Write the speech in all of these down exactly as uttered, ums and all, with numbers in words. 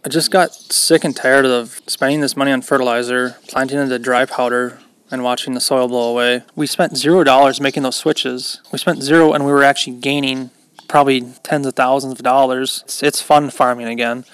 I just got sick and tired of spending this money on fertilizer, planting into dry powder, and watching the soil blow away. We spent zero dollars making those switches. We spent zero and we were actually gaining probably tens of thousands of dollars. It's, it's fun farming again.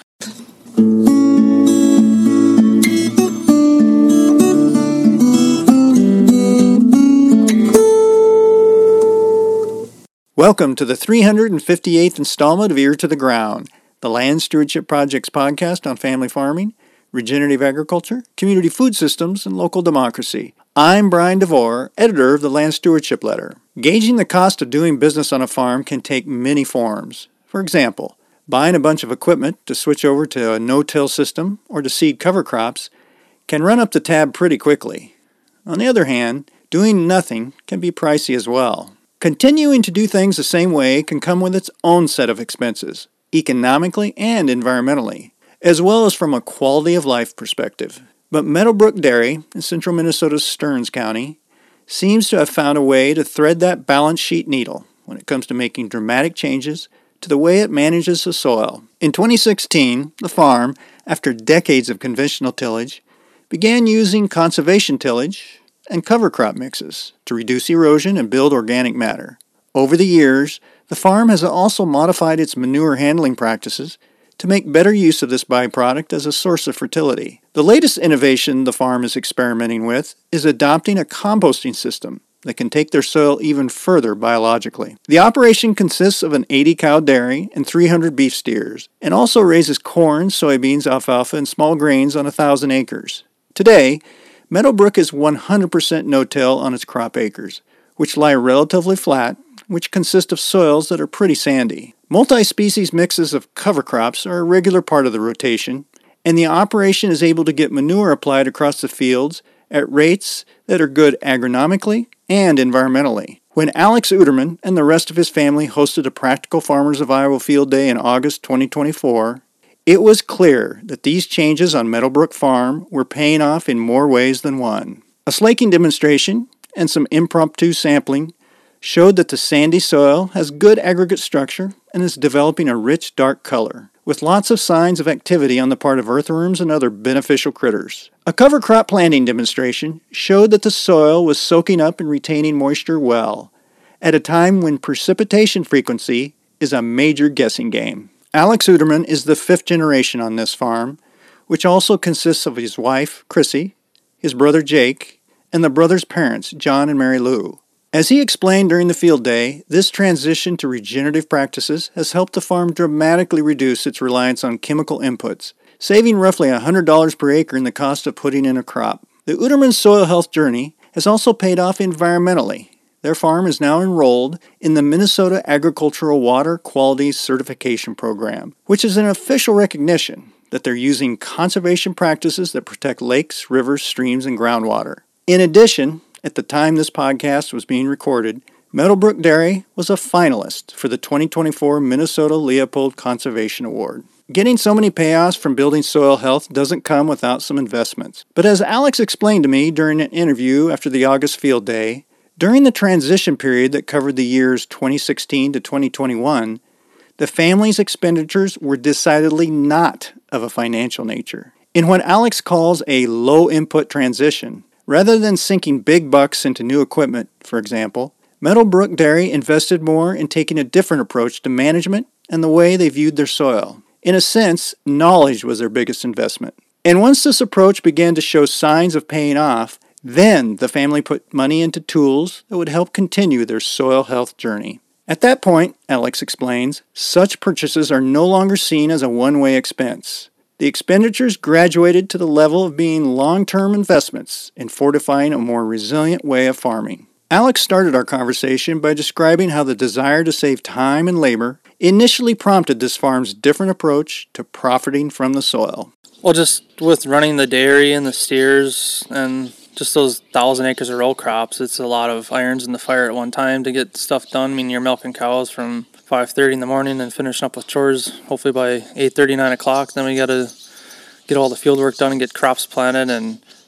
Welcome to the three hundred fifty-eighth installment of Ear to the Ground, the Land Stewardship Project's podcast on family farming, regenerative agriculture, community food systems, and local democracy. I'm Brian DeVore, editor of the Land Stewardship Letter. Gauging the cost of doing business on a farm can take many forms. For example, buying a bunch of equipment to switch over to a no-till system or to seed cover crops can run up the tab pretty quickly. On the other hand, doing nothing can be pricey as well. Continuing to do things the same way can come with its own set of expenses, economically and environmentally, as well as from a quality of life perspective. But Meadowbrook Dairy in central Minnesota's Stearns County seems to have found a way to thread that balance sheet needle when it comes to making dramatic changes to the way it manages the soil. In twenty sixteen, the farm, after decades of conventional tillage, began using conservation tillage and cover crop mixes to reduce erosion and build organic matter. Over the years, the farm has also modified its manure handling practices to make better use of this byproduct as a source of fertility. The latest innovation the farm is experimenting with is adopting a composting system that can take their soil even further biologically. The operation consists of an eighty cow dairy and three hundred beef steers, and also raises corn, soybeans, alfalfa, and small grains on one thousand acres. Today, Meadowbrook is one hundred percent no-till on its crop acres, which lie relatively flat, which consist of soils that are pretty sandy. Multi-species mixes of cover crops are a regular part of the rotation, and the operation is able to get manure applied across the fields at rates that are good agronomically and environmentally. When Alex Uterman and the rest of his family hosted a Practical Farmers of Iowa Field Day in August twenty twenty-four, it was clear that these changes on Meadowbrook Farm were paying off in more ways than one. A slaking demonstration and some impromptu sampling showed that the sandy soil has good aggregate structure and is developing a rich dark color, with lots of signs of activity on the part of earthworms and other beneficial critters. A cover crop planting demonstration showed that the soil was soaking up and retaining moisture well, at a time when precipitation frequency is a major guessing game. Alex Uterman is the fifth generation on this farm, which also consists of his wife, Chrissy, his brother Jake, and the brother's parents, John and Mary Lou. As he explained during the field day, this transition to regenerative practices has helped the farm dramatically reduce its reliance on chemical inputs, saving roughly one hundred dollars per acre in the cost of putting in a crop. The Uterman soil health journey has also paid off environmentally. Their farm is now enrolled in the Minnesota Agricultural Water Quality Certification Program, which is an official recognition that they're using conservation practices that protect lakes, rivers, streams, and groundwater. In addition, at the time this podcast was being recorded, Meadowbrook Dairy was a finalist for the twenty twenty-four Minnesota Leopold Conservation Award. Getting so many payoffs from building soil health doesn't come without some investments. But as Alex explained to me during an interview after the August field day, during the transition period that covered the years twenty sixteen to twenty twenty-one, the family's expenditures were decidedly not of a financial nature. In what Alex calls a low-input transition, rather than sinking big bucks into new equipment, for example, Meadowbrook Dairy invested more in taking a different approach to management and the way they viewed their soil. In a sense, knowledge was their biggest investment. And once this approach began to show signs of paying off, then the family put money into tools that would help continue their soil health journey. At that point, Alex explains, such purchases are no longer seen as a one-way expense. The expenditures graduated to the level of being long-term investments in fortifying a more resilient way of farming. Alex started our conversation by describing how the desire to save time and labor initially prompted this farm's different approach to profiting from the soil. Well, just with running the dairy and the steers and just those thousand acres of row crops, it's a lot of irons in the fire at one time to get stuff done. I mean, you're milking cows from five thirty in the morning and finishing up with chores hopefully by eight thirty, nine o'clock. Then we got to get all the field work done and get crops planted and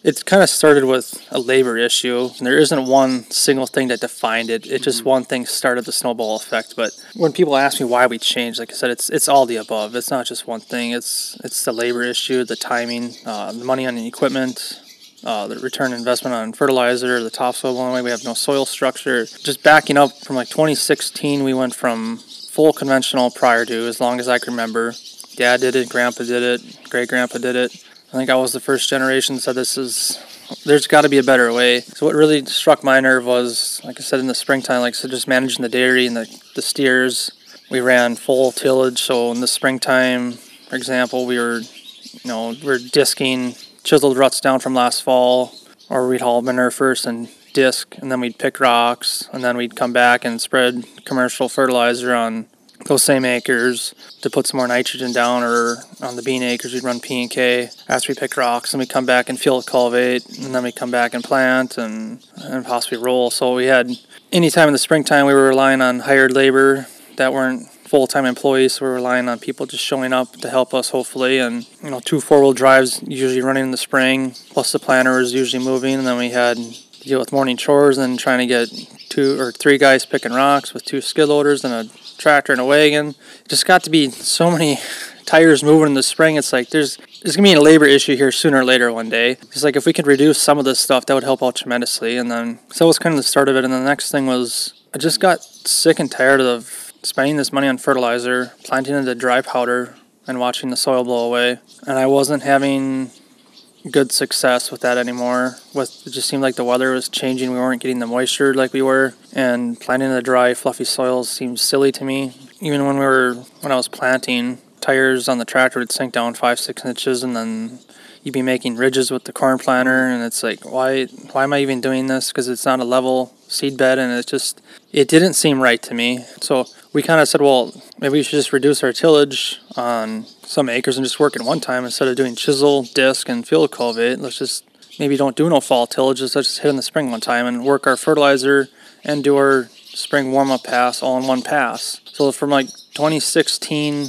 It kind of started with a labor issue. There isn't one single thing that defined it. It just mm-hmm. one thing started the snowball effect. But when people ask me why we changed, like I said, it's it's all the above. It's not just one thing. It's it's the labor issue, the timing, uh, the money on the equipment, uh, the return investment on fertilizer, the topsoil blowing away. We have no soil structure. Just backing up from like twenty sixteen, we went from full conventional prior to, as long as I can remember. Dad did it, Grandpa did it, great-grandpa did it. I think I was the first generation that said this is, there's got to be a better way. So what really struck my nerve was, like I said, in the springtime, like I said, just managing the dairy and the, the steers. We ran full tillage, so in the springtime, for example, we were, you know, we were disking chiseled ruts down from last fall, or we'd haul manure first and disc, and then we'd pick rocks, and then we'd come back and spread commercial fertilizer on those same acres to put some more nitrogen down, or on the bean acres we'd run P and K after we pick rocks, and we'd come back and fill cultivate, and then we'd come back and plant and, and possibly roll. So we had, any time in the springtime we were relying on hired labor that weren't full-time employees, so we were relying on people just showing up to help us hopefully, and you know, two four-wheel drives usually running in the spring, plus the planter was usually moving, and then we had to deal with morning chores and trying to get two or three guys picking rocks with two skid loaders and a tractor and a wagon. It just got to be so many tires moving in the spring. It's like there's there's gonna be a labor issue here sooner or later one day. It's like if we could reduce some of this stuff, that would help out tremendously. And then so that was kind of the start of it. And the next thing was I just got sick and tired of spending this money on fertilizer, planting into dry powder, and watching the soil blow away. And I wasn't having good success with that anymore. With it just seemed like the weather was changing. We weren't getting the moisture like we were, and planting in the dry, fluffy soils seemed silly to me. Even when we were when I was planting, tires on the tractor would sink down five, six inches, and then you'd be making ridges with the corn planter, and it's like, why why am I even doing this? Because it's not a level seed bed, and it just it didn't seem right to me. So we kind of said, well, maybe we should just reduce our tillage on some acres and just work at one time instead of doing chisel, disc, and field cultivate. Let's just maybe don't do no fall tillage. Let's just hit in the spring one time and work our fertilizer and do our spring warm-up pass all in one pass. So from like twenty sixteen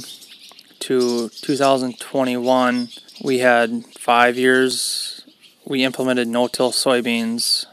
to two thousand twenty-one, we had five years. We implemented no-till soybeans,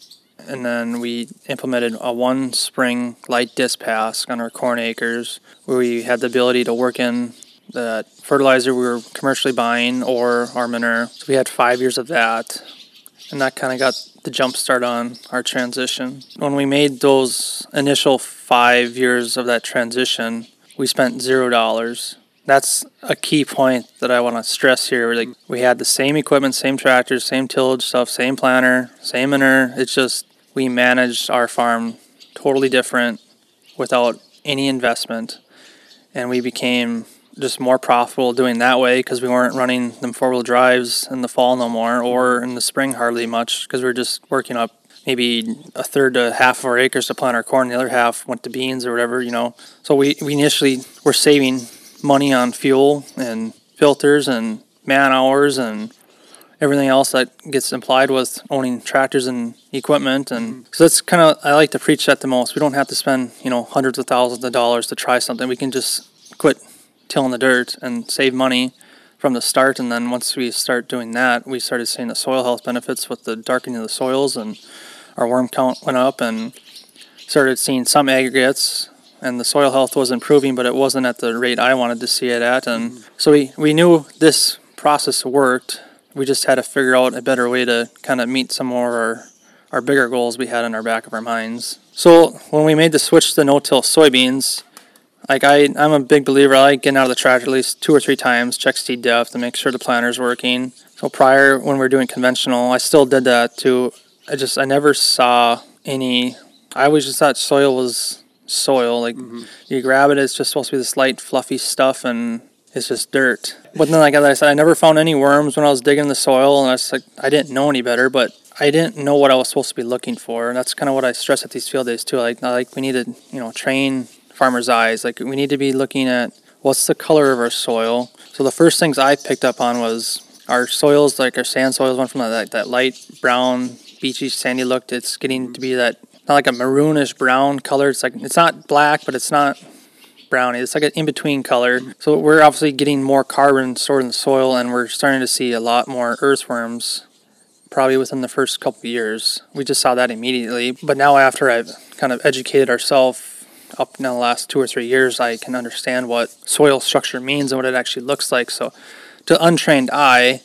and then we implemented a one spring light disc pass on our corn acres, where we had the ability to work in the fertilizer we were commercially buying or our manure. So we had five years of that, and that kind of got the jump start on our transition. When we made those initial five years of that transition, we spent zero dollars. That's a key point that I want to stress here. Like, we had the same equipment, same tractors, same tillage stuff, same planter, same manure. It's just we managed our farm totally different without any investment, and we became just more profitable doing that way because we weren't running them four-wheel drives in the fall no more, or in the spring hardly much, because we were just working up maybe a third to half of our acres to plant our corn. The other half went to beans or whatever, you know. So we, we initially were saving money on fuel and filters and man hours and everything else that gets implied with owning tractors and equipment. And so that's kind of, I like to preach that the most. We don't have to spend, you know, hundreds of thousands of dollars to try something. We can just quit tilling the dirt and save money from the start. And then once we start doing that, we started seeing the soil health benefits with the darkening of the soils, and our worm count went up, and started seeing some aggregates, and the soil health was improving, but it wasn't at the rate I wanted to see it at. And so we, we knew this process worked. We just had to figure out a better way to kind of meet some more of our, our bigger goals we had in our back of our minds. So when we made the switch to no-till soybeans, like I, I'm a big believer. I like getting out of the tractor at least two or three times, check seed depth, to make sure the planter's working. So prior, when we were doing conventional, I still did that too. I just, I never saw any, I always just thought soil was soil. Like, mm-hmm. you grab it, it's just supposed to be this light, fluffy stuff, and it's just dirt. But then, like I said, I never found any worms when I was digging the soil, and I was like, I didn't know any better, but I didn't know what I was supposed to be looking for. And that's kind of what I stress at these field days too. Like, like we need to, you know, train farmers' eyes. Like, we need to be looking at what's the color of our soil. So the first things I picked up on was our soils, like our sand soils, went from that, that light brown, beachy, sandy look. It's getting to be that, not like a maroonish brown color. It's like, it's not black, but it's not browny. It's like an in-between color. So we're obviously getting more carbon stored in the soil, and we're starting to see a lot more earthworms probably within the first couple of years. We just saw that immediately. But now after I've kind of educated ourselves up in the last two or three years, I can understand what soil structure means and what it actually looks like. So to untrained eye,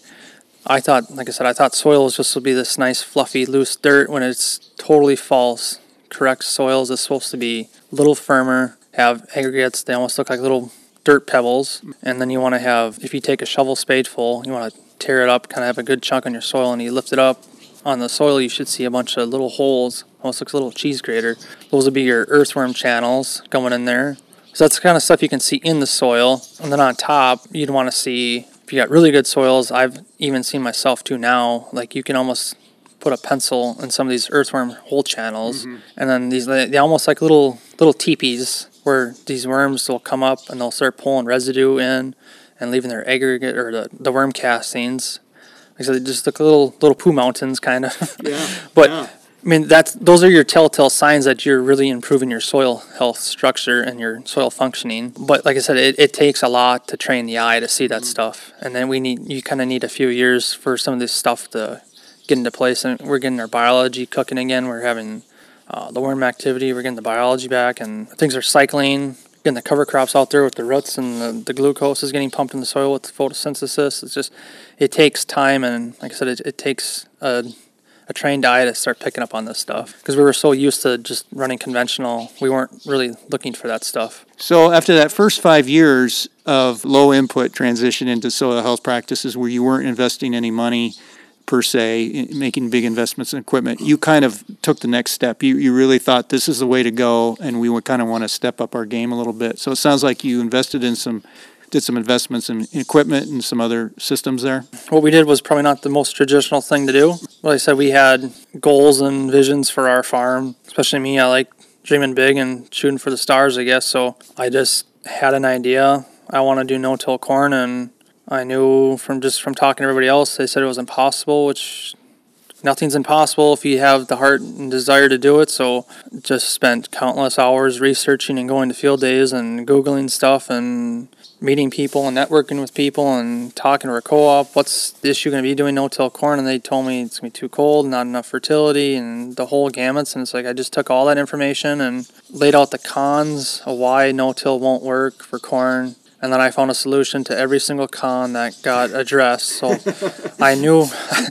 I thought, like I said, I thought soil was just to be this nice, fluffy, loose dirt when it's totally false. Correct soils is supposed to be a little firmer, have aggregates, they almost look like little dirt pebbles. And then you want to have, if you take a shovel spadeful, you want to tear it up, kind of have a good chunk on your soil, and you lift it up. On the soil, you should see a bunch of little holes, almost looks like a little cheese grater. Those would be your earthworm channels going in there. So that's the kind of stuff you can see in the soil. And then on top, you'd want to see, if you got really good soils, I've even seen myself too now, like you can almost put a pencil in some of these earthworm hole channels, mm-hmm. and then these, they almost like little little teepees where these worms will come up and they'll start pulling residue in and leaving their aggregate or the, the worm castings. Like I said, they just look little little poo mountains kind of. Yeah. But yeah. I mean, that's those are your telltale signs that you're really improving your soil health structure and your soil functioning. But like I said, it, it takes a lot to train the eye to see that mm-hmm. stuff. And then we need you kind of need a few years for some of this stuff to get into place. And we're getting our biology cooking again. We're having uh, the worm activity. We're getting the biology back, and things are cycling. Getting the cover crops out there with the roots, and the, the glucose is getting pumped in the soil with the photosynthesis. It's just, it takes time, and like I said, it, it takes a, a trained eye to start picking up on this stuff. Because we were so used to just running conventional, we weren't really looking for that stuff. So after that first five years of low input transition into soil health practices where you weren't investing any money per se, making big investments in equipment, you kind of took the next step. You you really thought this is the way to go, and we would kind of want to step up our game a little bit. So it sounds like you invested in some, did some investments in equipment and some other systems there. What we did was probably not the most traditional thing to do. Like I said, we had goals and visions for our farm. Especially me, I like dreaming big and shooting for the stars, I guess. So I just had an idea. I want to do no-till corn, and I knew from just from talking to everybody else, they said it was impossible, which nothing's impossible if you have the heart and desire to do it. So just spent countless hours researching and going to field days and Googling stuff and meeting people and networking with people and talking to our co-op. What's the issue going to be doing no-till corn? And they told me it's going to be too cold, not enough fertility, and the whole gamuts. And it's like I just took all that information and laid out the cons of why no-till won't work for corn. And then I found a solution to every single con that got addressed. So I knew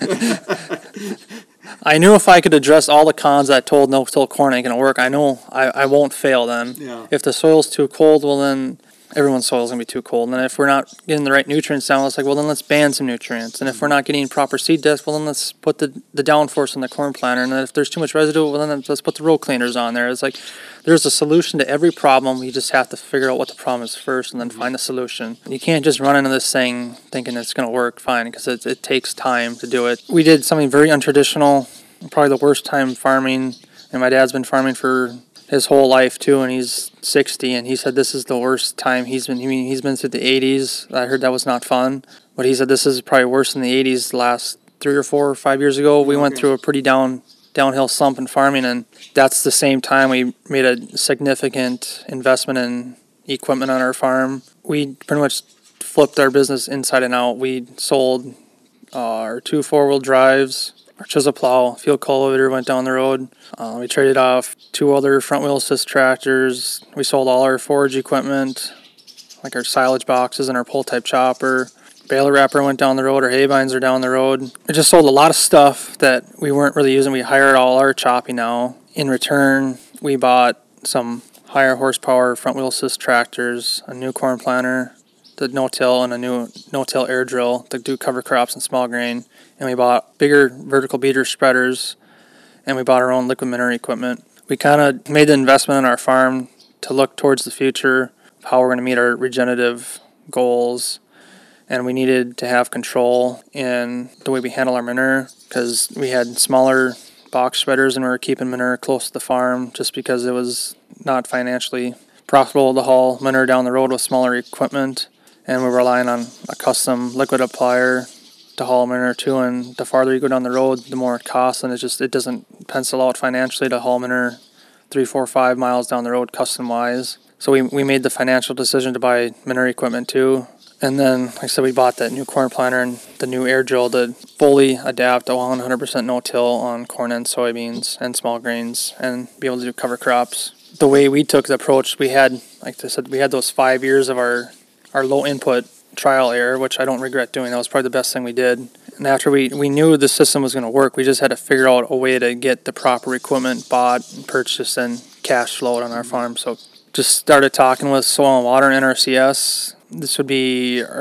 I knew if I could address all the cons that told no-till corn ain't going to work, I know I, I won't fail then. Yeah. If the soil's too cold, well then everyone's soil's going to be too cold. And then if we're not getting the right nutrients down, it's like, well then let's ban some nutrients. And if we're not getting proper seed depth, well then let's put the, the downforce on the corn planter. And then if there's too much residue, well then let's put the row cleaners on there. It's like there's a solution to every problem. You just have to figure out what the problem is first and then find a solution. You can't just run into this thing thinking it's going to work fine, because it, it takes time to do it. We did something very untraditional, probably the worst time farming, and my dad's been farming for his whole life too, and he's sixty, and he said this is the worst time he's been. I mean, he's been through the eighties. I heard that was not fun, but he said this is probably worse than the eighties. The last three or four or five years ago, we okay. went through a pretty down downhill slump in farming, and that's the same time we made a significant investment in equipment on our farm. We pretty much flipped our business inside and out. We sold uh, our two four-wheel drives. Our chisel plow, field cultivator went down the road. Uh, we traded off two other front wheel assist tractors. We sold all our forage equipment, like our silage boxes and our pull type chopper. Baler wrapper went down the road. Our hay binds are down the road. We just sold a lot of stuff that we weren't really using. We hired all our choppy now. In return, we bought some higher horsepower front wheel assist tractors, a new corn planter, the no-till, and a new no-till air drill to do cover crops and small grain. And we bought bigger vertical beater spreaders, and we bought our own liquid manure equipment. We kind of made the investment in our farm to look towards the future, how we're going to meet our regenerative goals, and we needed to have control in the way we handle our manure, because we had smaller box spreaders and we were keeping manure close to the farm just because it was not financially profitable to haul manure down the road with smaller equipment, and we were relying on a custom liquid applier to haul manure too, and the farther you go down the road, the more it costs, and it just it doesn't pencil out financially to haul manure three, four, five miles down the road custom-wise. So we we made the financial decision to buy manure equipment too, and then, like I said, we bought that new corn planter, and the new air drill to fully adapt to one hundred percent no-till on corn and soybeans and small grains and be able to do cover crops. The way we took the approach, we had, like I said, we had those five years of our, our low input trial error, which I don't regret doing. That was probably the best thing we did. And after we, we knew the system was going to work, we just had to figure out a way to get the proper equipment bought and purchased and cash flowed on our farm. So just started talking with Soil and Water and N R C S. This would be, our,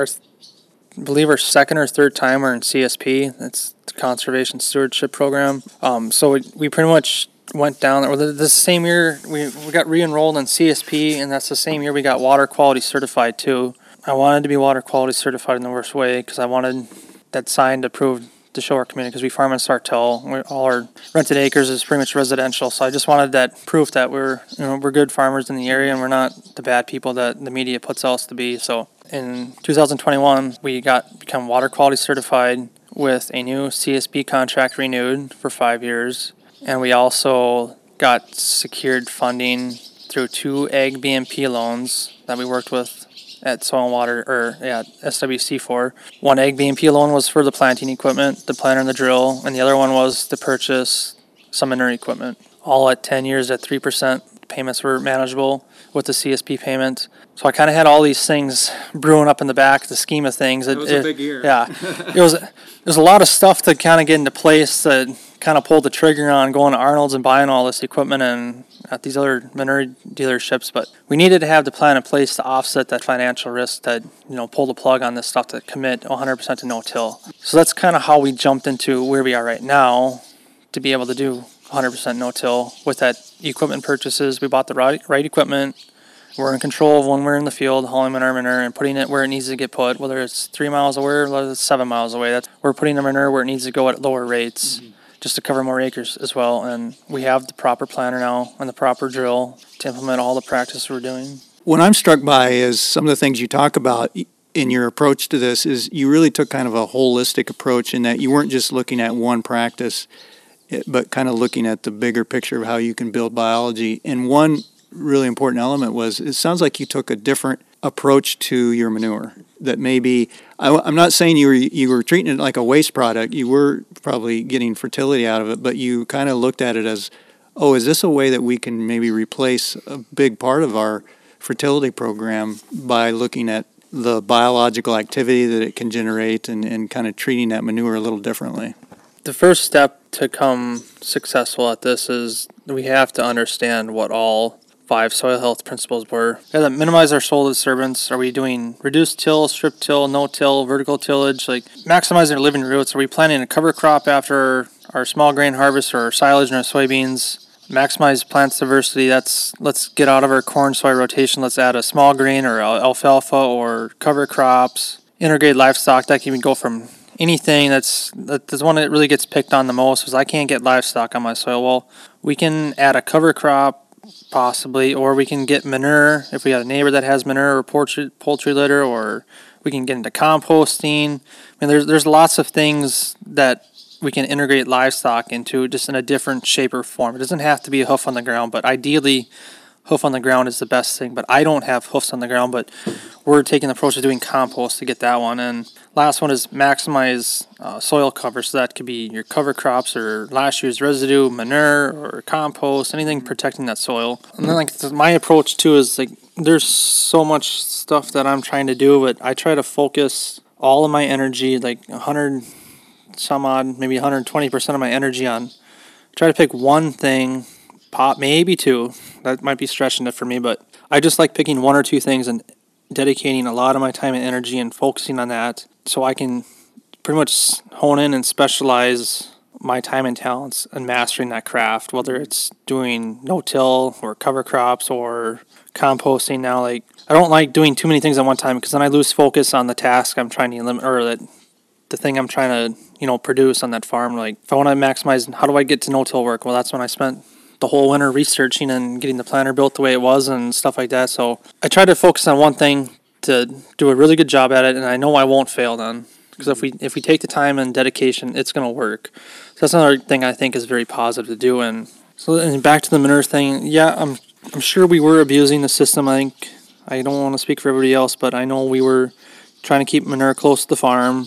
I believe, our second or third time we're in C S P. That's the Conservation Stewardship Program. Um, so we, we pretty much went down there. Well, this same year, we, we got re-enrolled in C S P, and that's the same year we got water quality certified too. I wanted to be water quality certified in the worst way because I wanted that sign to prove to show our community, because we farm in Sartell. We're, all our rented acres is pretty much residential, so I just wanted that proof that we're you know we're good farmers in the area and we're not the bad people that the media puts us to be. So in two thousand twenty-one, we got become water quality certified with a new C S P contract renewed for five years, and we also got secured funding through two Ag B M P loans that we worked with at Soil and Water, or yeah, S W C for. One Ag B M P loan was for the planting equipment, the planter and the drill, and the other one was to purchase some manure equipment. All at ten years at three percent. Payments were manageable with the C S P payment. So I kind of had all these things brewing up in the back, the scheme of things. It, it was it, a big year. Yeah. it was There's a lot of stuff to kind of get into place that kind of pulled the trigger on going to Arnold's and buying all this equipment and at these other manure dealerships, but we needed to have the plan in place to offset that financial risk, that, you know, pull the plug on this stuff, to commit one hundred percent to no-till. So that's kind of how we jumped into where we are right now, to be able to do one hundred percent no-till with that equipment purchases. We bought the right, right equipment. We're in control of when we're in the field, hauling manure, manure, and putting it where it needs to get put, whether it's three miles away or whether it's seven miles away. That's, we're putting the manure where it needs to go at lower rates. Mm-hmm. Just to cover more acres as well. And we have the proper planter now and the proper drill to implement all the practice we're doing. What I'm struck by is some of the things you talk about in your approach to this is you really took kind of a holistic approach, in that you weren't just looking at one practice, but kind of looking at the bigger picture of how you can build biology. And one really important element was, it sounds like you took a different approach to your manure. That maybe, I, I'm not saying you were you were treating it like a waste product. You were probably getting fertility out of it, but you kind of looked at it as, oh, is this a way that we can maybe replace a big part of our fertility program by looking at the biological activity that it can generate, and, and kind of treating that manure a little differently? The first step to come successful at this is we have to understand what all five soil health principles were. We have to minimize our soil disturbance. Are we doing reduced till, strip till, no-till, vertical tillage? Like, maximizing our living roots. Are we planting a cover crop after our small grain harvest, or our silage and our soybeans? Maximize plants diversity. That's, let's get out of our corn soy rotation. Let's add a small grain or alfalfa or cover crops. Integrate livestock. That can even go from anything. That's that's one that really gets picked on the most, because I can't get livestock on my soil. Well, we can add a cover crop, possibly, or we can get manure if we got a neighbor that has manure or poultry, poultry litter, or we can get into composting. I mean, there's there's lots of things that we can integrate livestock into, just in a different shape or form. It doesn't have to be a hoof on the ground, but ideally, hoof on the ground is the best thing. But I don't have hoofs on the ground, but we're taking the approach of doing compost to get that one. And last one is maximize uh, soil cover. So that could be your cover crops, or last year's residue, manure, or compost, anything protecting that soil. And then, like, my approach too is, like, there's so much stuff that I'm trying to do, but I try to focus all of my energy, like one hundred some odd, maybe one hundred twenty percent of my energy on, try to pick one thing, pop maybe two. That might be stretching it for me, but I just like picking one or two things and dedicating a lot of my time and energy and focusing on that, so I can pretty much hone in and specialize my time and talents in mastering that craft, whether it's doing no-till or cover crops or composting now. Like, I don't like doing too many things at one time, because then I lose focus on the task I'm trying to eliminate, or that the thing I'm trying to, you know, produce on that farm. Like, if I want to maximize, how do I get to no-till work? Well, that's when I spent the whole winter researching and getting the planter built the way it was and stuff like that. So I try to focus on one thing to do a really good job at it, and I know I won't fail then. Because if we if we take the time and dedication, it's going to work. So that's another thing I think is very positive to do. And so, and back to the manure thing, yeah, I'm I'm sure we were abusing the system. I think, I don't want to speak for everybody else, but I know we were trying to keep manure close to the farm,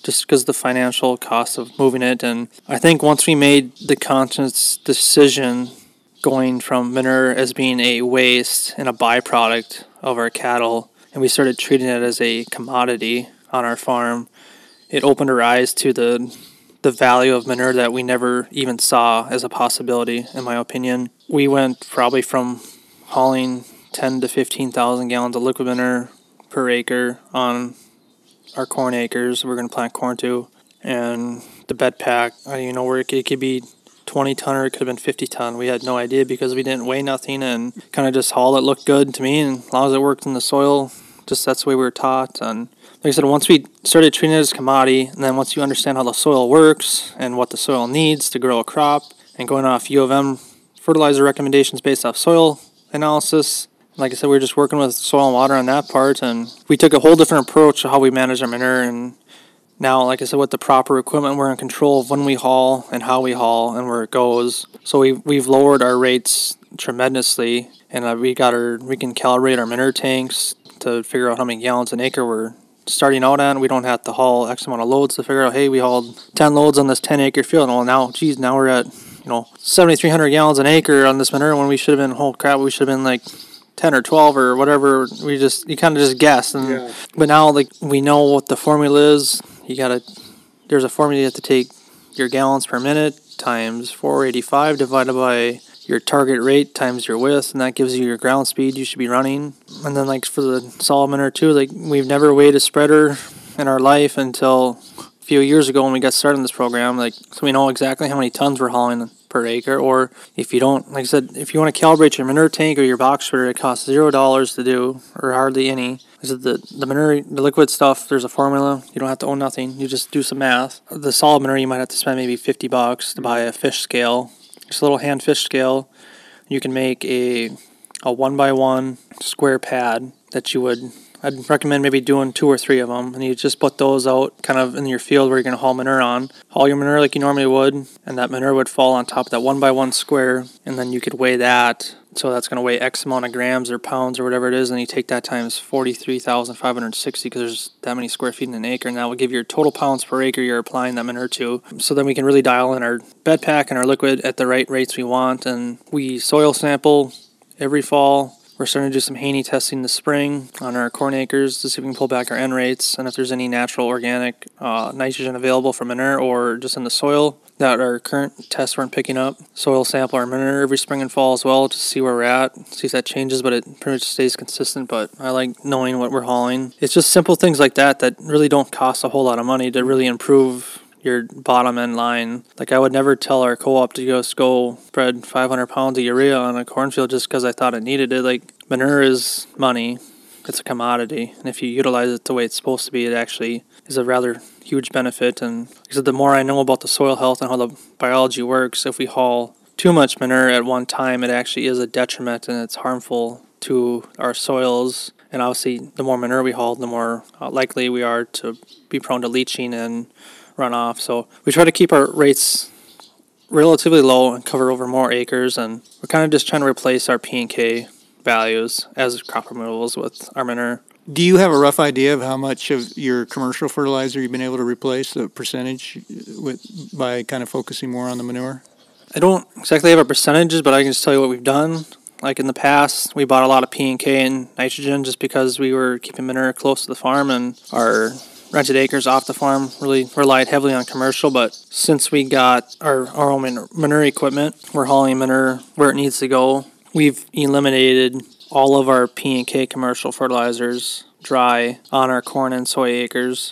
just because of the financial cost of moving it. And I think once we made the conscious decision going from manure as being a waste and a byproduct of our cattle, and we started treating it as a commodity on our farm, it opened our eyes to the the value of manure that we never even saw as a possibility, in my opinion. We went probably from hauling ten to fifteen thousand gallons of liquid manure per acre on our corn acres we're going to plant corn to, and the bed pack, I don't even know where it could, it could be twenty ton or it could have been fifty ton. We had no idea because we didn't weigh nothing and kind of just hauled it. Looked good to me, and as long as it worked in the soil, just that's the way we were taught. And like I said, once we started treating it as a commodity, and then once you understand how the soil works and what the soil needs to grow a crop, and going off U of M fertilizer recommendations based off soil analysis, like I said, we were just working with soil and water on that part, and we took a whole different approach to how we manage our manure. And now, like I said, with the proper equipment, we're in control of when we haul and how we haul and where it goes. So we we've lowered our rates tremendously, and uh, we got our we can calibrate our manure tanks to figure out how many gallons an acre we're starting out on. We don't have to haul X amount of loads to figure out, hey, we hauled ten loads on this ten acre field. Well, now, geez, now we're at, you know, seventy-three hundred gallons an acre on this manure when we should have been, oh crap, we should have been like ten or twelve or whatever. We just, you kind of just guess. And yeah. But now, like, we know what the formula is. You gotta, there's a formula you have to take your gallons per minute times four eighty-five divided by your target rate times your width, and that gives you your ground speed you should be running. And then, like, for the solid manure too, like, we've never weighed a spreader in our life until a few years ago when we got started in this program. Like, so we know exactly how many tons we're hauling per acre. Or if you don't, like I said, if you want to calibrate your manure tank or your box spreader, it costs zero dollars to do, or hardly any. Is it the the manure, the liquid stuff? There's a formula. You don't have to own nothing. You just do some math. The solid manure, you might have to spend maybe fifty bucks to buy a fish scale, just a little hand fish scale. You can make a a one by one square pad that you would. I'd recommend maybe doing two or three of them, and you just put those out kind of in your field where you're going to haul manure on. Haul your manure like you normally would, and that manure would fall on top of that one by one square, and then you could weigh that. So that's going to weigh X amount of grams or pounds or whatever it is, and you take that times forty-three thousand five hundred sixty because there's that many square feet in an acre, and that will give you your total pounds per acre you're applying that manure to. So then we can really dial in our bed pack and our liquid at the right rates we want, and we soil sample every fall. We're starting to do some Haney testing this spring on our corn acres to see if we can pull back our N rates and if there's any natural organic uh, nitrogen available from manure or just in the soil that our current tests weren't picking up. Soil sample our manure every spring and fall as well to see where we're at, see if that changes, but it pretty much stays consistent. But I like knowing what we're hauling. It's just simple things like that that really don't cost a whole lot of money to really improve your bottom end line. Like, I would never tell our co-op to just go spread five hundred pounds of urea on a cornfield just because I thought it needed it. Like, manure is money. It's a commodity. And if you utilize it the way it's supposed to be, it actually is a rather huge benefit. And because the more I know about the soil health and how the biology works, if we haul too much manure at one time, it actually is a detriment and it's harmful to our soils. And obviously, the more manure we haul, the more uh, likely we are to be prone to leaching and runoff. So we try to keep our rates relatively low and cover over more acres, and we're kind of just trying to replace our P and K values as crop removals with our manure. Do you have a rough idea of how much of your commercial fertilizer you've been able to replace, the percentage, with by kind of focusing more on the manure? I don't exactly have our percentages, but I can just tell you what we've done. Like in the past, we bought a lot of P and K and nitrogen just because we were keeping manure close to the farm, and our rented acres off the farm really relied heavily on commercial. But since we got our, our own manure equipment, we're hauling manure where it needs to go. We've eliminated all of our P and K commercial fertilizers dry on our corn and soy acres.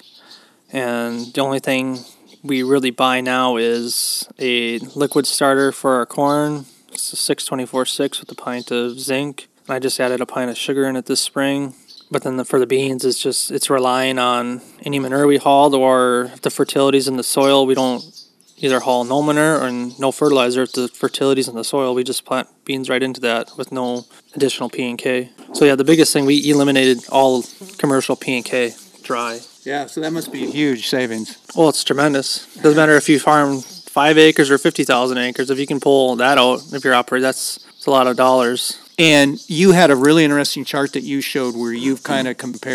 And the only thing we really buy now is a liquid starter for our corn. It's a six twenty-four six with a pint of zinc. And I just added a pint of sugar in it this spring. But then the, for the beans, it's just it's relying on any manure we hauled, or if the fertility's in the soil, we don't either haul no manure or no fertilizer. If the fertility's in the soil, we just plant beans right into that with no additional P and K. So yeah, the biggest thing, we eliminated all commercial P and K dry. Yeah, so that must be a huge savings. Well, it's tremendous. It doesn't matter if you farm five acres or fifty thousand acres. If you can pull that out, if you're operating, that's, that's a lot of dollars. And you had a really interesting chart that you showed where you've kind of compared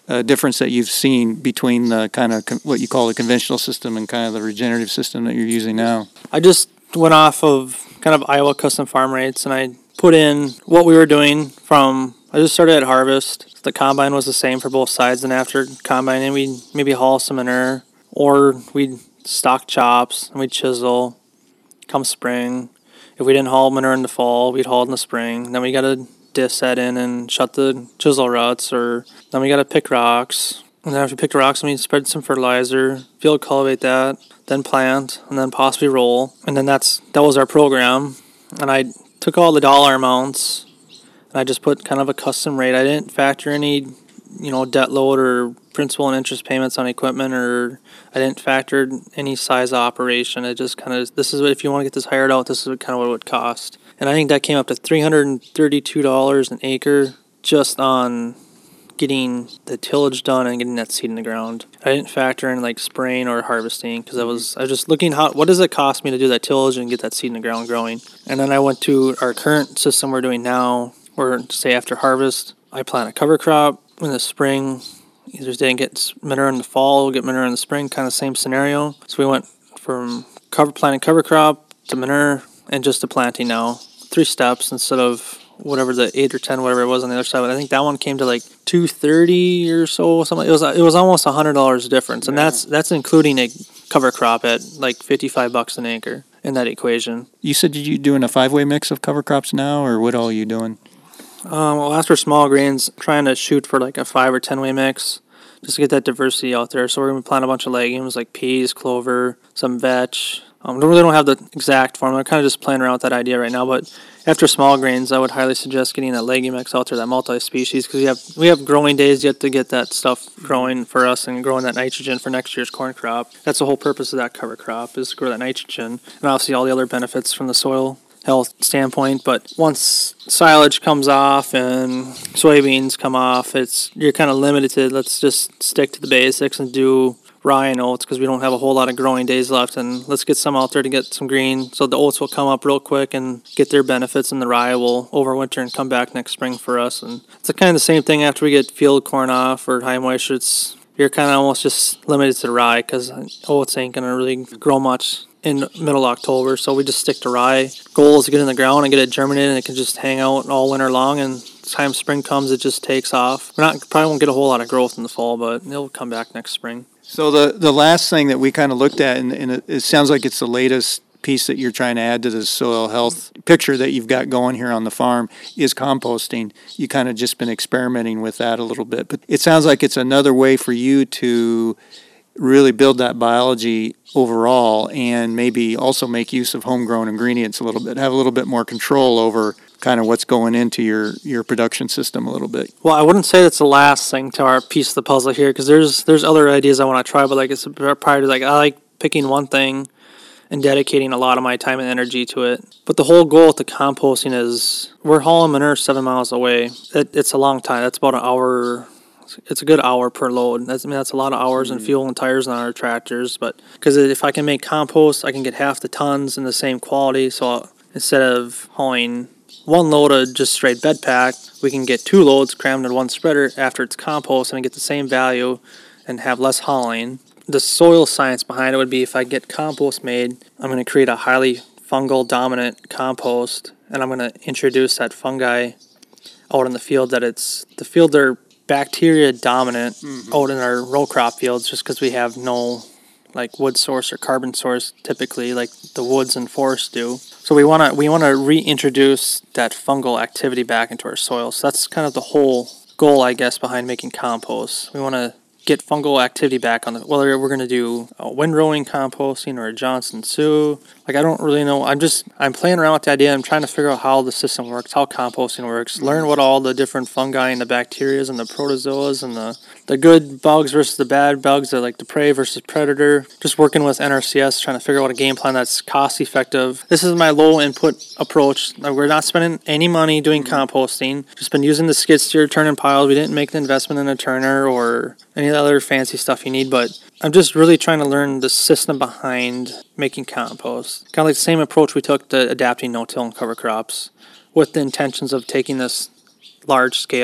uh, difference that you've seen between the kind of con- what you call the conventional system and kind of the regenerative system that you're using now? I just went off of kind of Iowa custom farm rates, and I put in what we were doing from, I just started at harvest. The combine was the same for both sides, and after combining, we'd maybe haul some manure, or we'd stock chops, and we'd chisel come spring. If we didn't haul manure in the fall, we'd haul it in the spring. Then we got to disc that in and shut the chisel ruts, or then we got to pick rocks. And then after we pick the rocks, we spread some fertilizer, field cultivate that, then plant, and then possibly roll. And then that's that was our program. And I took all the dollar amounts, and I just put kind of a custom rate. I didn't factor any, you know, debt load or principal and interest payments on equipment, or I didn't factor any size of operation. It just kind of, this is what, if you want to get this hired out, this is what, kind of what it would cost. And I think that came up to three hundred thirty-two dollars an acre just on getting the tillage done and getting that seed in the ground. I didn't factor in like spraying or harvesting, because I was I was just looking, how what does it cost me to do that tillage and get that seed in the ground growing. And then I went to our current system we're doing now, where say after harvest, I plant a cover crop in the spring. Either didn't get manure in the fall, get manure in the spring, kind of same scenario. So we went from cover planting cover crop to manure and just to planting now. Three steps instead of whatever the eight or ten, whatever it was on the other side. But I think that one came to like two thirty or so. Something. It was it was almost a hundred dollars difference, and yeah. that's that's including a cover crop at like fifty five bucks an acre in that equation. You said you doing a five way mix of cover crops now, or what all are you doing? Um, well, as for small grains, trying to shoot for like a five or ten way mix, just to get that diversity out there. So we're gonna plant a bunch of legumes like peas, clover, some vetch. Um, we really don't have the exact formula. We're kind of just playing around with that idea right now. But after small grains, I would highly suggest getting that legume mix out there, that multi-species, because we have we have growing days yet to get that stuff growing for us and growing that nitrogen for next year's corn crop. That's the whole purpose of that cover crop, is to grow that nitrogen, and obviously all the other benefits from the soil health standpoint. But once silage comes off and soybeans come off, it's you're kind of limited. Let's just stick to the basics and do rye and oats, because we don't have a whole lot of growing days left, and let's get some out there to get some green, so the oats will come up real quick and get their benefits, and the rye will overwinter and come back next spring for us. And it's kind of the same thing after we get field corn off or high moisture. It's you're kind of almost just limited to rye, because oats ain't gonna really grow much in middle October, so we just stick to rye. Goal is to get in the ground and get it germinated, and it can just hang out all winter long, and time spring comes, it just takes off. We're not probably won't get a whole lot of growth in the fall, but it'll come back next spring. So the, the last thing that we kind of looked at, and, and it, it sounds like it's the latest piece that you're trying to add to the soil health picture that you've got going here on the farm, is composting. You kind of just been experimenting with that a little bit, but it sounds like it's another way for you to really build that biology overall, and maybe also make use of homegrown ingredients a little bit, have a little bit more control over kind of what's going into your, your production system a little bit. Well, I wouldn't say that's the last thing to our piece of the puzzle here, because there's there's other ideas I want to try, but like it's prior to like I like picking one thing and dedicating a lot of my time and energy to it. But the whole goal with the composting is we're hauling manure seven miles away. It, it's a long time. That's about an hour. It's a good hour per load. That's, I mean, that's a lot of hours mm-hmm. and fuel and tires on our tractors. But because if I can make compost, I can get half the tons in the same quality. So instead of hauling one load of just straight bed pack, we can get two loads crammed in one spreader after it's compost and get the same value and have less hauling. The soil science behind it would be, if I get compost made, I'm going to create a highly fungal dominant compost, and I'm going to introduce that fungi out in the field. That it's the field they're bacteria dominant mm-hmm. out in our row crop fields, just because we have no like wood source or carbon source typically like the woods and forests do. So we want to we want to reintroduce that fungal activity back into our soil. So that's kind of the whole goal, I guess, behind making compost. We want to get fungal activity back on the, whether we're going to do a windrowing composting or a Johnson Sioux. Like, I don't really know. I'm just, I'm playing around with the idea. I'm trying to figure out how the system works, how composting works, learn what all the different fungi and the bacteria and the protozoas and the, the good bugs versus the bad bugs, the, like the prey versus predator. Just working with N R C S, trying to figure out a game plan that's cost effective. This is my low input approach. We're not spending any money doing composting. Just been using the skid steer turning piles. We didn't make the investment in a turner or any other fancy stuff you need, but I'm just really trying to learn the system behind making compost. Kind of like the same approach we took to adapting no-till and cover crops, with the intentions of taking this large-scale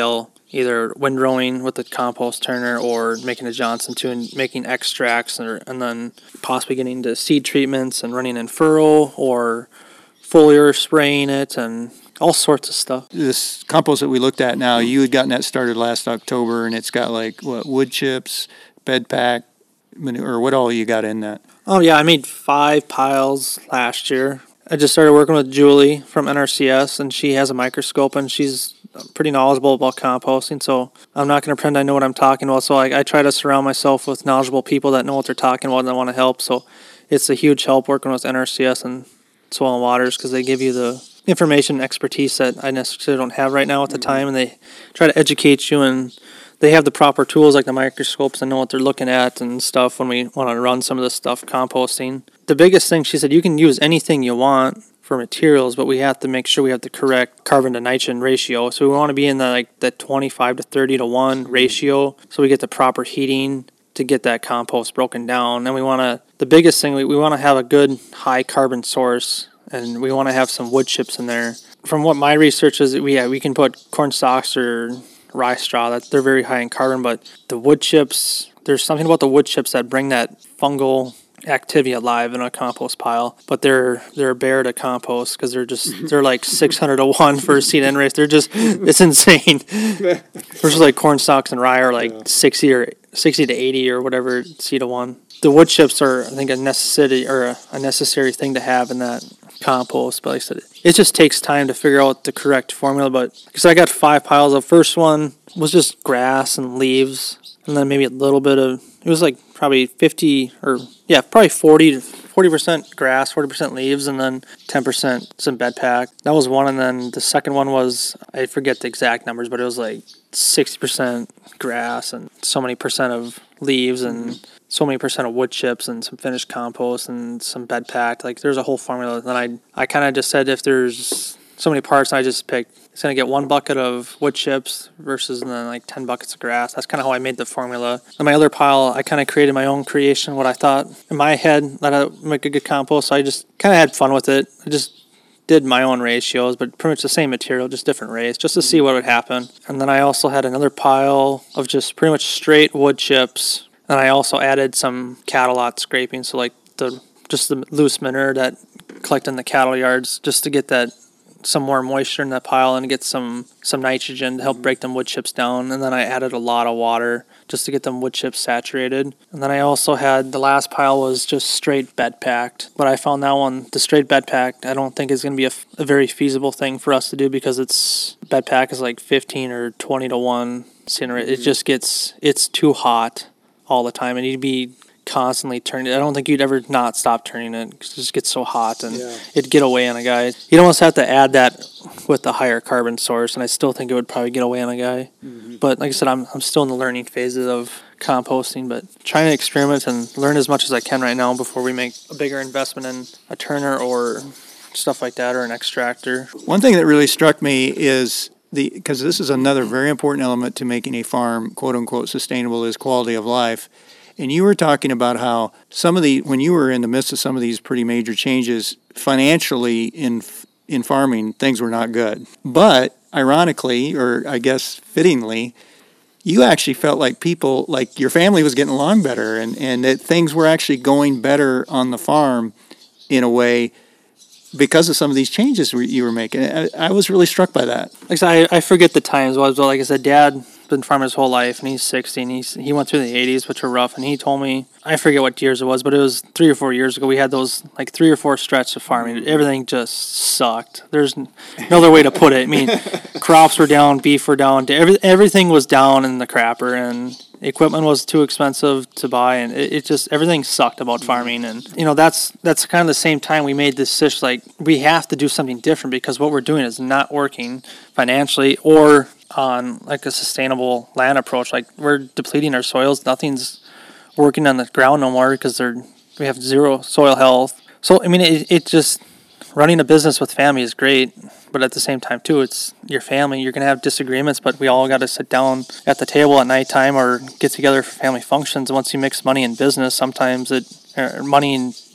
either windrowing with the compost turner or making a Johnson two and making extracts, or, and then possibly getting into seed treatments and running in furrow or foliar spraying it and all sorts of stuff. This compost that we looked at now, you had gotten that started last October, and it's got like what, wood chips, bed pack, manure, or what all you got in that? Oh yeah, I made five piles last year. I just started working with Julie from N R C S, and she has a microscope, and she's pretty knowledgeable about composting, so I'm not going to pretend I know what I'm talking about. So I, I try to surround myself with knowledgeable people that know what they're talking about and that want to help. So it's a huge help working with N R C S and Soil and Waters, because they give you the information and expertise that I necessarily don't have right now at the mm-hmm. time, and they try to educate you, and they have the proper tools like the microscopes and know what they're looking at and stuff when we want to run some of this stuff composting. The biggest thing, she said, you can use anything you want for materials, but we have to make sure we have the correct carbon to nitrogen ratio. So we want to be in the like the twenty-five to thirty to one ratio, so we get the proper heating to get that compost broken down. And we want to, the biggest thing, we, we want to have a good high carbon source, and we want to have some wood chips in there. From what my research is, we yeah, we can put corn stalks or rye straw, that they're very high in carbon, but the wood chips, there's something about the wood chips that bring that fungal activity alive in a compost pile, but they're they're bare to compost because they're just they're like six hundred to one for a seed end race. They're just, it's insane. Versus like corn stalks and rye are like yeah. sixty or sixty to eighty or whatever seed to one. The wood chips are, I think, a necessity or a, a necessary thing to have in that compost, but like I said, it just takes time to figure out the correct formula. But because I got five piles, the first one was just grass and leaves, and then maybe a little bit of, it was like probably fifty or yeah, probably forty to forty percent grass, forty percent leaves, and then ten percent some bed pack. That was one, and then the second one was, I forget the exact numbers, but it was like sixty percent grass and so many percent of leaves and so many percent of wood chips and some finished compost and some bed packed. Like there's a whole formula. Then I I kind of just said if there's so many parts, and I just picked, it's going to get one bucket of wood chips versus then like ten buckets of grass. That's kind of how I made the formula. On my other pile, I kind of created my own creation, what I thought in my head that I would make a good compost. So I just kind of had fun with it. I just did my own ratios, but pretty much the same material, just different rates, just to see what would happen. And then I also had another pile of just pretty much straight wood chips. And I also added some cattle lot scraping, so like the just the loose manure that collect in the cattle yards, just to get that some more moisture in that pile and get some some nitrogen to help break them wood chips down. And then I added a lot of water just to get them wood chips saturated. And then I also had, the last pile was just straight bed packed, but I found that one, the straight bed packed, I don't think is going to be a, a very feasible thing for us to do, because it's, bed pack is like fifteen or twenty to one. It just gets, it's too hot all the time, and you'd be constantly turning it. I don't think you'd ever not stop turning it, because it just gets so hot, and yeah. it'd get away on a guy. You'd almost have to add that with the higher carbon source, and I still think it would probably get away on a guy. Mm-hmm. But like I said, I'm I'm still in the learning phases of composting, but trying to experiment and learn as much as I can right now before we make a bigger investment in a turner or stuff like that, or an extractor. One thing that really struck me is the, because this is another very important element to making a farm quote unquote sustainable, is quality of life. And you were talking about how some of the, when you were in the midst of some of these pretty major changes financially in in farming, things were not good. But ironically, or I guess fittingly, you actually felt like people, like your family was getting along better, and, and that things were actually going better on the farm in a way because of some of these changes you were making. I, I was really struck by that. Like I said, I, I forget the times. Was well, like I said, Dad been farming his whole life, and he's sixty, and he's, he went through the eighties, which were rough, and he told me, I forget what years it was, but it was three or four years ago, we had those like three or four stretches of farming. Everything just sucked. There's no other way to put it. I mean, crops were down, beef were down, every, everything was down in the crapper, and equipment was too expensive to buy, and it, it just, everything sucked about farming. And you know, that's that's kind of the same time we made this decision, like we have to do something different, because what we're doing is not working financially or on like a sustainable land approach. Like we're depleting our soils, nothing's working on the ground no more, because they're we have zero soil health. So I mean, it, it just, running a business with family is great, but at the same time too, it's your family. You're gonna have disagreements, but we all got to sit down at the table at nighttime or get together for family functions. And once you mix money and business, sometimes it or money and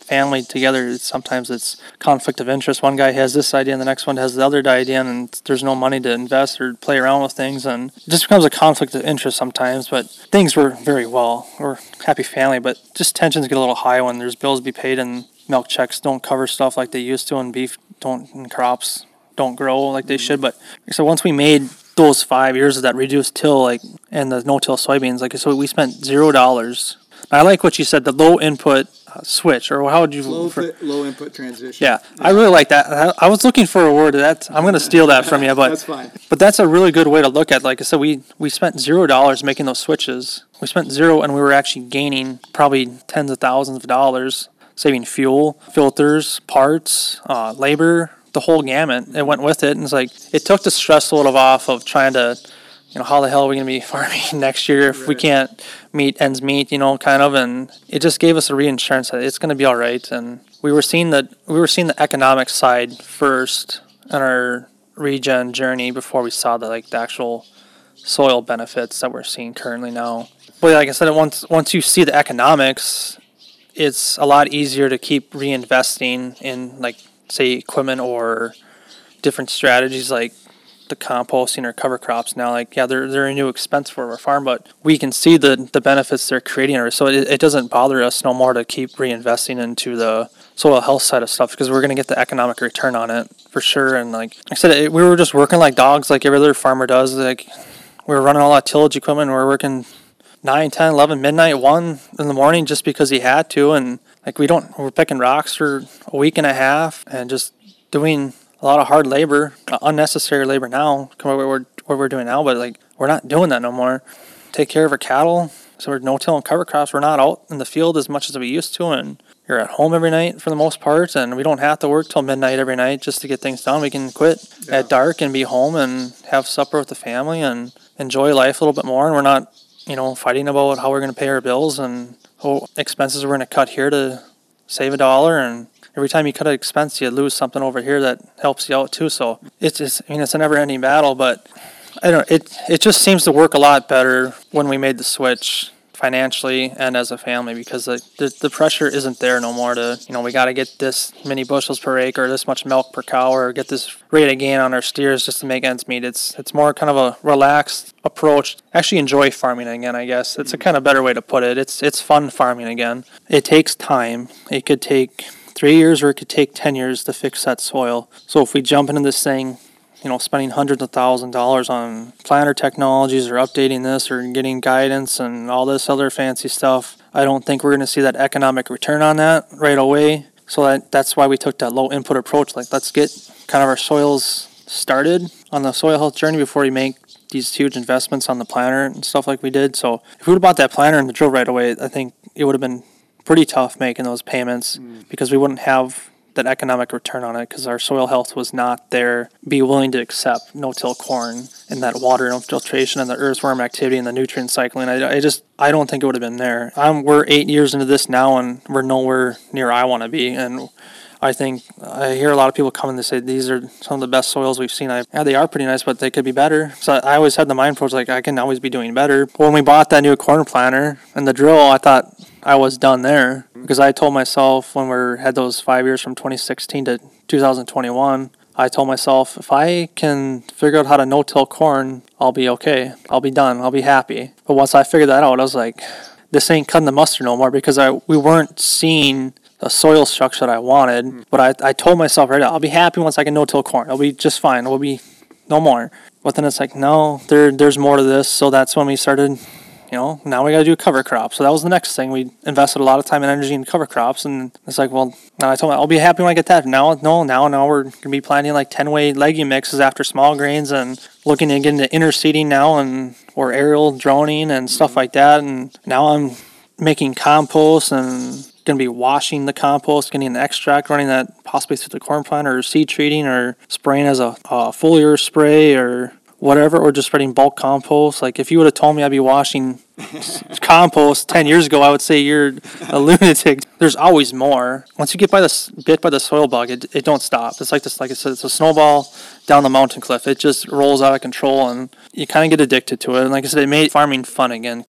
family together, it's, sometimes it's conflict of interest. One guy has this idea and the next one has the other idea, and there's no money to invest or play around with things, and it just becomes a conflict of interest sometimes. But things were very well. We're a happy family, but just tensions get a little high when there's bills to be paid and milk checks don't cover stuff like they used to, and beef don't, and crops don't grow like they should. But so once we made those five years of that reduced till, like, and the no-till soybeans, like, so we spent zero dollars. I like what you said, the low input uh, switch, or how would you low input, low input transition? Yeah, yeah, I really like that. I, I was looking for a word that I'm going to steal that from you, but that's fine. But that's a really good way to look at. Like I said, we we spent zero dollars making those switches. We spent zero, and we were actually gaining probably tens of thousands of dollars, saving fuel, filters, parts, uh, labor. The whole gamut. It went with it, and it's like it took the stress a little off of trying to, you know, how the hell are we going to be farming next year if right. we can't meet ends meet, you know, kind of, and it just gave us a reassurance that it's going to be all right. And we were seeing the we were seeing the economic side first in our regen journey before we saw the like the actual soil benefits that we're seeing currently now. But like I said, once once you see the economics, it's a lot easier to keep reinvesting in, like, say, equipment or different strategies like the composting or cover crops. Now, like, yeah, they're they're a new expense for our farm, but we can see the the benefits they're creating, so it, it doesn't bother us no more to keep reinvesting into the soil health side of stuff, because we're going to get the economic return on it for sure. And like I said, it, we were just working like dogs, like every other farmer does. Like, we were running all that tillage equipment. We were working nine, ten, eleven, midnight, one in the morning just because he had to, and like we don't, we're picking rocks for a week and a half and just doing a lot of hard labor, unnecessary labor now, what we're, what we're doing now, but like we're not doing that no more. Take care of our cattle, so we're no-till and cover crops. We're not out in the field as much as we used to, and you're at home every night for the most part, and we don't have to work till midnight every night just to get things done. We can quit yeah. at dark and be home and have supper with the family and enjoy life a little bit more, and we're not, you know, fighting about how we're going to pay our bills and what expenses we're going to cut here to save a dollar. And every time you cut an expense, you lose something over here that helps you out too. So it's just, I mean, it's a never-ending battle, but I don't know, it it just seems to work a lot better when we made the switch financially and as a family, because the, the the pressure isn't there no more to, you know, we got to get this many bushels per acre, this much milk per cow, or get this rate of gain on our steers just to make ends meet. It's it's more kind of a relaxed approach. Actually enjoy farming again, I guess. It's a kind of better way to put it. It's it's fun farming again. It takes time. It could take three years or it could take ten years to fix that soil. So if we jump into this thing, you know, spending hundreds of thousand dollars on planter technologies or updating this or getting guidance and all this other fancy stuff, I don't think we're going to see that economic return on that right away. So that that's why we took that low input approach. Like, let's get kind of our soils started on the soil health journey before we make these huge investments on the planter and stuff like we did. So if we would have bought that planter and the drill right away, I think it would have been pretty tough making those payments mm. because we wouldn't have that economic return on it, because our soil health was not there, be willing to accept no-till corn and that water infiltration and the earthworm activity and the nutrient cycling. I, I just, I don't think it would have been there. I'm, we're eight years into this now, and we're nowhere near I want to be. And I think I hear a lot of people come and they say these are some of the best soils we've seen. I, yeah, they are pretty nice, but they could be better. So I always had the mind approach, like, I can always be doing better. When we bought that new corn planter and the drill, I thought I was done there, because I told myself when we had those five years from twenty sixteen to two thousand twenty-one, I told myself, if I can figure out how to no-till corn, I'll be okay. I'll be done. I'll be happy. But once I figured that out, I was like, this ain't cutting the mustard no more, because I we weren't seeing the soil structure that I wanted. Mm. But I, I told myself, right, I'll be happy once I can no-till corn. I'll be just fine. We'll be no more. But then it's like, no, there there's more to this. So that's when we started, you know, now we got to do cover crops. So that was the next thing. We invested a lot of time and energy in cover crops. And it's like, well, now I told me I'll be happy when I get that. Now, no, now, now we're going to be planting like ten-way legume mixes after small grains and looking to get into interseeding now, and or aerial droning and stuff like that. And now I'm making compost and going to be washing the compost, getting an extract, running that possibly through the corn planter, or seed treating, or spraying as a, a foliar spray or whatever, or just spreading bulk compost. Like, if you would have told me I'd be washing compost ten years ago, I would say you're a lunatic. There's always more. Once you get by the bit by the soil bug, it it don't stop. It's like this, like I said, it's a snowball down the mountain cliff. It just rolls out of control, and you kind of get addicted to it. And like I said, it made farming fun again.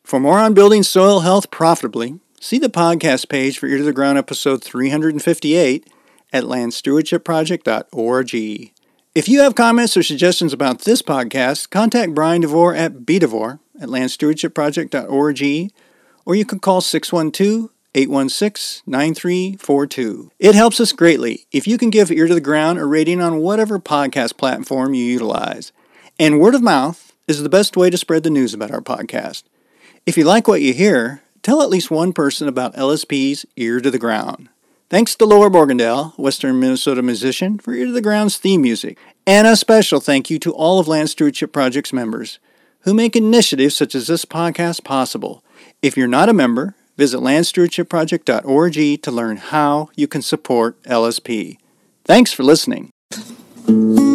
For more on building soil health profitably, see the podcast page for Ear to the Ground episode three hundred fifty-eight at land stewardship project dot org. If you have comments or suggestions about this podcast, contact Brian DeVore at b devore at land stewardship project dot org, or you can call six one two, eight one six, nine three four two. It helps us greatly if you can give Ear to the Ground a rating on whatever podcast platform you utilize. And word of mouth is the best way to spread the news about our podcast. If you like what you hear, tell at least one person about L S P's Ear to the Ground. Thanks to Laura Borgendale, Western Minnesota musician, for Ear to the Ground's theme music. And a special thank you to all of Land Stewardship Project's members who make initiatives such as this podcast possible. If you're not a member, visit land stewardship project dot org to learn how you can support L S P. Thanks for listening.